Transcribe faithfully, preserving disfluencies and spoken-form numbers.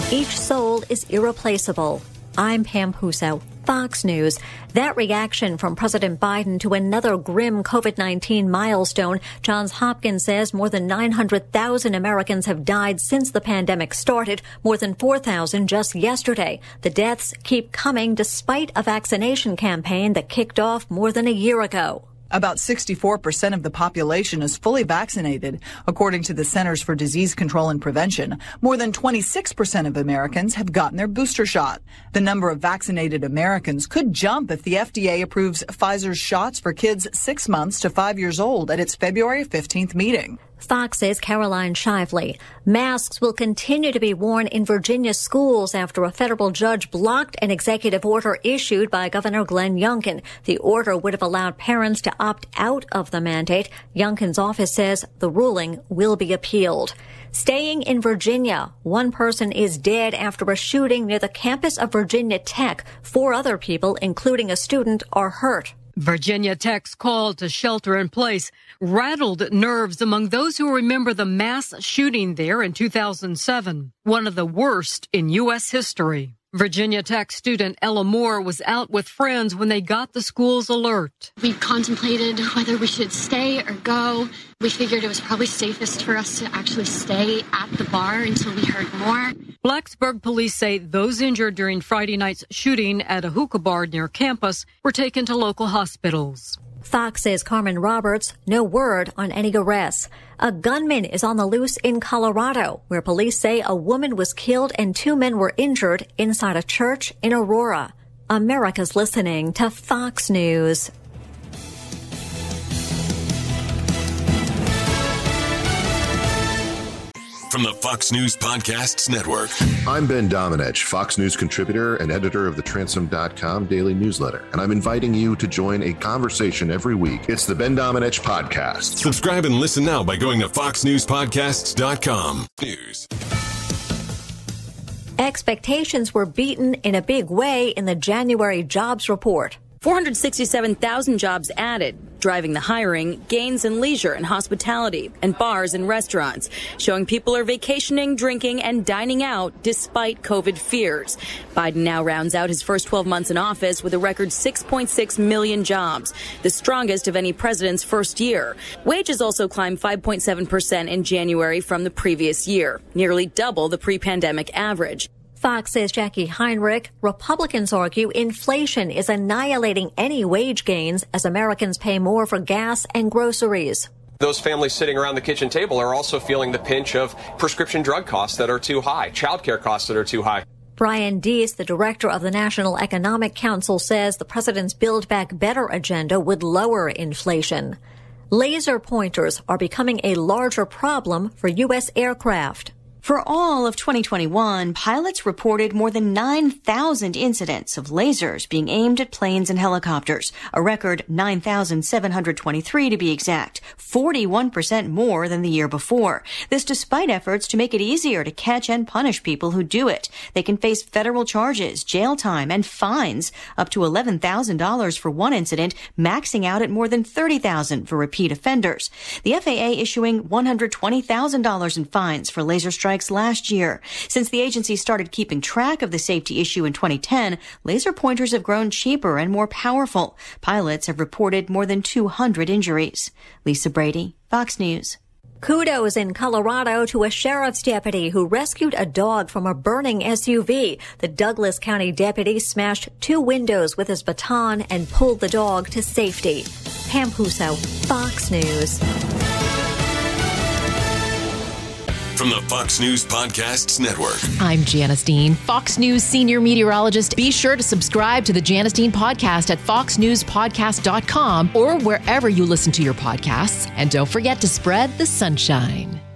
Each soul is irreplaceable. I'm Pam Huso, Fox News. That reaction from President Biden to another grim COVID nineteen milestone. Johns Hopkins says more than nine hundred thousand Americans have died since the pandemic started, more than four thousand just yesterday. The deaths keep coming despite a vaccination campaign that kicked off more than a year ago. About sixty-four percent of the population is fully vaccinated. According to the Centers for Disease Control and Prevention, more than twenty-six percent of Americans have gotten their booster shot. The number of vaccinated Americans could jump if the F D A approves Pfizer's shots for kids six months to five years old at its February fifteenth meeting. Fox's Caroline Shively. Masks will continue to be worn in Virginia schools after a federal judge blocked an executive order issued by Governor Glenn Youngkin. The order would have allowed parents to opt out of the mandate. Youngkin's office says the ruling will be appealed. Staying in Virginia, one person is dead after a shooting near the campus of Virginia Tech. Four other people, including a student, are hurt. Virginia Tech's call to shelter in place rattled nerves among those who remember the mass shooting there in two thousand seven, one of the worst in U S history. Virginia Tech student Ella Moore was out with friends when they got the school's alert. We contemplated whether we should stay or go. We figured it was probably safest for us to actually stay at the bar until we heard more. Blacksburg police say those injured during Friday night's shooting at a hookah bar near campus were taken to local hospitals. Fox's Carmen Roberts, no word on any arrests. A gunman is on the loose in Colorado, where police say a woman was killed and two men were injured inside a church in Aurora. America's listening to Fox News. From the Fox News Podcasts Network. I'm Ben Domenech, Fox News contributor and editor of the Transom dot com daily newsletter, and I'm inviting you to join a conversation every week. It's the Ben Domenech Podcast. Subscribe and listen now by going to fox news podcasts dot com. News. Expectations were beaten in a big way in the January jobs report. four hundred sixty-seven thousand jobs added, driving the hiring, gains in leisure and hospitality, and bars and restaurants, showing people are vacationing, drinking, and dining out despite COVID fears. Biden now rounds out his first twelve months in office with a record six point six million jobs, the strongest of any president's first year. Wages also climbed five point seven percent in January from the previous year, nearly double the pre-pandemic average. Fox's Jackie Heinrich. Republicans argue inflation is annihilating any wage gains as Americans pay more for gas and groceries. Those families sitting around the kitchen table are also feeling the pinch of prescription drug costs that are too high, childcare costs that are too high. Brian Deese, the director of the National Economic Council, says the president's Build Back Better agenda would lower inflation. Laser pointers are becoming a larger problem for U S aircraft. For all of twenty twenty-one, pilots reported more than nine thousand incidents of lasers being aimed at planes and helicopters, a record nine thousand seven hundred twenty-three to be exact, forty-one percent more than the year before. This despite efforts to make it easier to catch and punish people who do it. They can face federal charges, jail time, and fines up to eleven thousand dollars for one incident, maxing out at more than thirty thousand dollars for repeat offenders. The F A A issuing one hundred twenty thousand dollars in fines for laser strikes last year. Since the agency started keeping track of the safety issue in twenty ten, laser pointers have grown cheaper and more powerful. Pilots have reported more than two hundred injuries. Lisa Brady, Fox News. Kudos in Colorado to a sheriff's deputy who rescued a dog from a burning S U V. The Douglas County deputy smashed two windows with his baton and pulled the dog to safety. Pam Huso, Fox News. From the Fox News Podcasts Network. I'm Janice Dean, Fox News senior meteorologist. Be sure to subscribe to the Janice Dean podcast at fox news podcast dot com or wherever you listen to your podcasts. And don't forget to spread the sunshine.